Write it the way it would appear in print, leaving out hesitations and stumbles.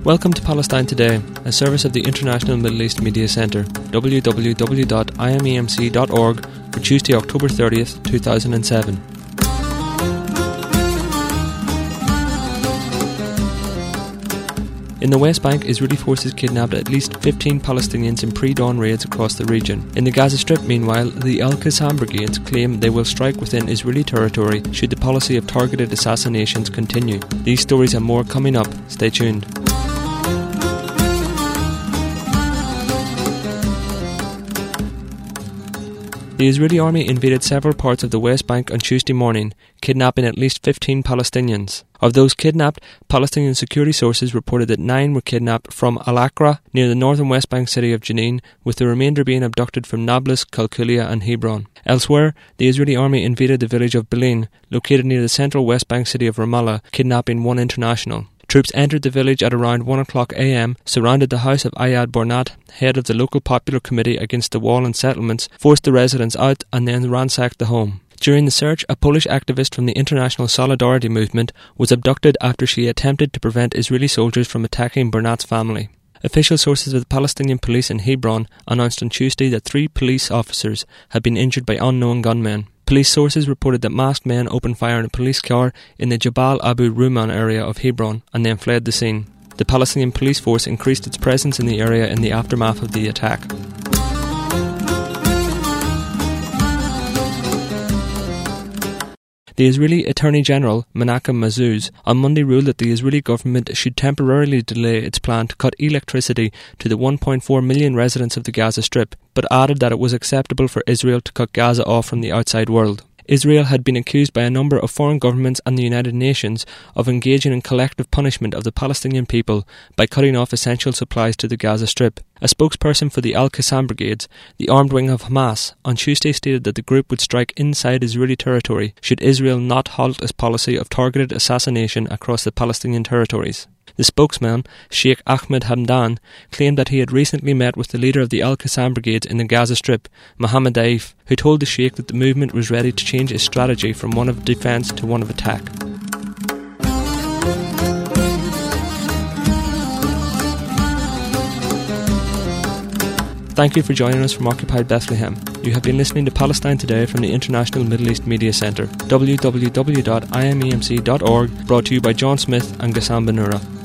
Welcome to Palestine Today, a service of the International Middle East Media Centre, www.imemc.org, for Tuesday, October 30th, 2007. In the West Bank, Israeli forces kidnapped at least 15 Palestinians in pre-dawn raids across the region. In the Gaza Strip, meanwhile, the Al-Qassam brigades claim they will strike within Israeli territory should the policy of targeted assassinations continue. These stories and more coming up. Stay tuned. The Israeli army invaded several parts of the West Bank on Tuesday morning, kidnapping at least 15 Palestinians. Of those kidnapped, Palestinian security sources reported that 9 were kidnapped from Al-Aqra, near the northern West Bank city of Jenin, with the remainder being abducted from Nablus, Qalqilia and Hebron. Elsewhere, the Israeli army invaded the village of Belin, located near the central West Bank city of Ramallah, kidnapping 1 international. Troops entered the village at around 1 o'clock a.m, surrounded the house of Ayad Bornat, head of the local Popular Committee Against the Wall and Settlements, forced the residents out and then ransacked the home. During the search, a Polish activist from the International Solidarity Movement was abducted after she attempted to prevent Israeli soldiers from attacking Bornat's family. Official sources of the Palestinian police in Hebron announced on Tuesday that 3 police officers had been injured by unknown gunmen. Police sources reported that masked men opened fire on a police car in the Jabal Abu Ruman area of Hebron and then fled the scene. The Palestinian police force increased its presence in the area in the aftermath of the attack. The Israeli Attorney General, Menachem Mazouz, on Monday ruled that the Israeli government should temporarily delay its plan to cut electricity to the 1.4 million residents of the Gaza Strip, but added that it was acceptable for Israel to cut Gaza off from the outside world. Israel had been accused by a number of foreign governments and the United Nations of engaging in collective punishment of the Palestinian people by cutting off essential supplies to the Gaza Strip. A spokesperson for the Al-Qassam brigades, the armed wing of Hamas, on Tuesday stated that the group would strike inside Israeli territory should Israel not halt its policy of targeted assassination across the Palestinian territories. The spokesman, Sheikh Ahmed Hamdan, claimed that he had recently met with the leader of the Al-Qassam brigades in the Gaza Strip, Mohammed Daif, who told the Sheikh that the movement was ready to change its strategy from one of defence to one of attack. Thank you for joining us from Occupied Bethlehem. You have been listening to Palestine Today from the International Middle East Media Centre, www.imemc.org, brought to you by John Smith and Ghassan Benura.